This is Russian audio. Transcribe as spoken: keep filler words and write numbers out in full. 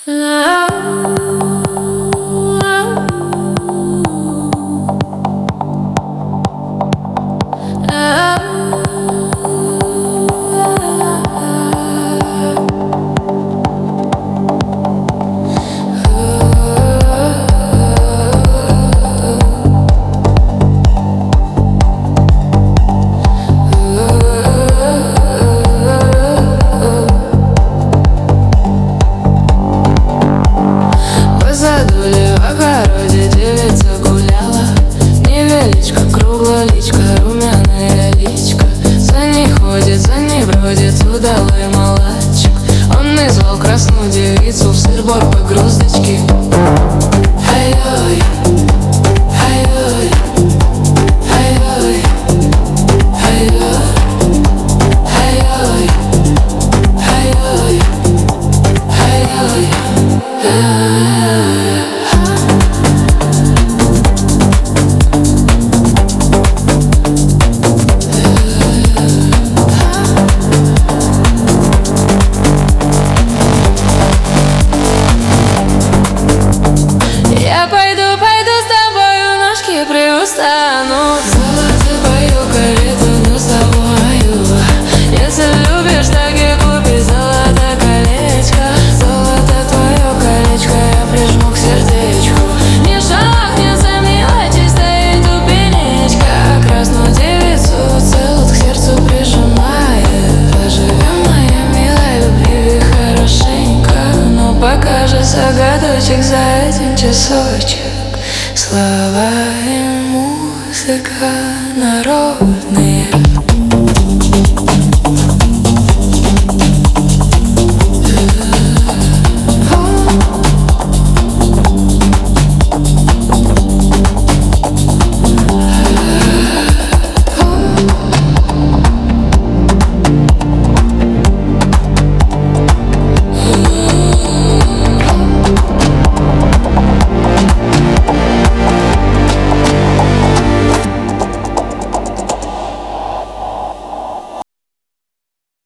Личка, румяная личка, за ней ходит, за ней бродит удалой малачик. Он назвал красную девицу в сыр-бор по груздочке. Ай-ой, ай-ой, ай-ой, ай-ой, ай-ой, ай-ой, ай-ой, ай-ой. Приустану, золото пою, калиту не забываю. Если любишь, так и купи золото колечко. Золото твое колечко я прижму к сердечку. Не шелохнется, милочи, стоит у пенечка. Красную девицу целую к сердцу прижимает. Поживем, моя милая, любви хорошенько. Но пока же загадочек за один часочек. Слова и музыка народные.